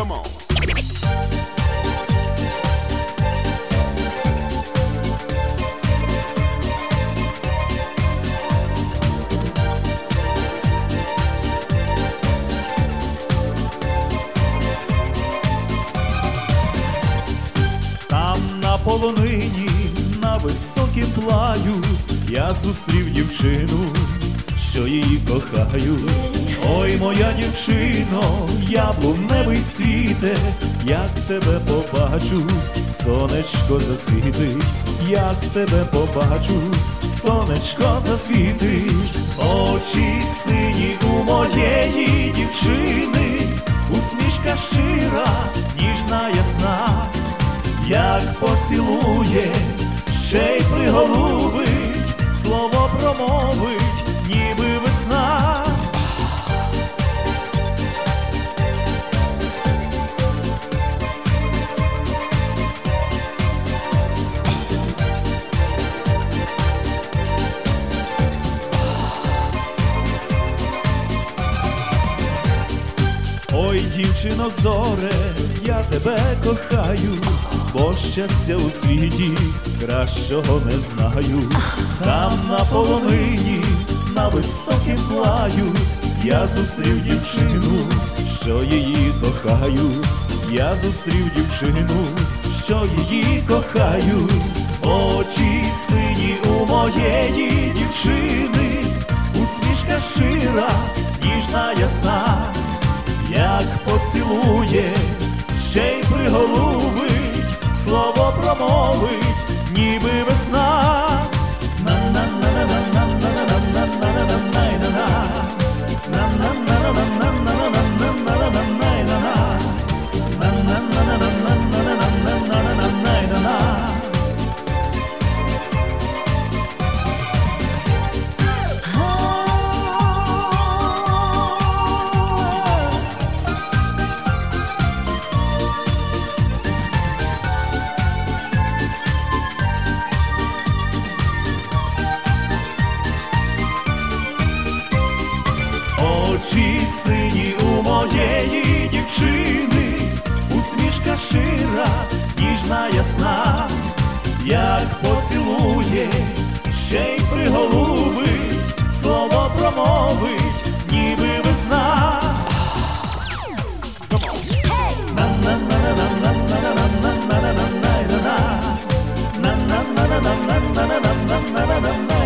Come on. Там на полонині, на високім плаю, я зустрів дівчину, що її кохаю. Ой, моя дівчино, яблуневий світе, як тебе побачу, сонечко засвітить, як тебе побачу, сонечко засвітить. Очі сині у моєї дівчини, усмішка щира, ніжна, ясна, як поцілує, ще й приголубить, слово промовить, ніби весна. Ой, дівчино зоре, я тебе кохаю, бо щастя у світі кращого не знаю. Там на полонині, на високім плаю, я зустрів дівчину, що її кохаю. Я зустрів дівчину, що її кохаю. Очі сині у моєї дівчини, усмішка щира, ніжна, ясна, як поцілує, ще й приголубить, слово промовить, ніби весна. Очі сині у моєї дівчини, усмішка щира, ніжна, ясна, як поцілує, ще й приголубить, слово промовить, ніби весна. На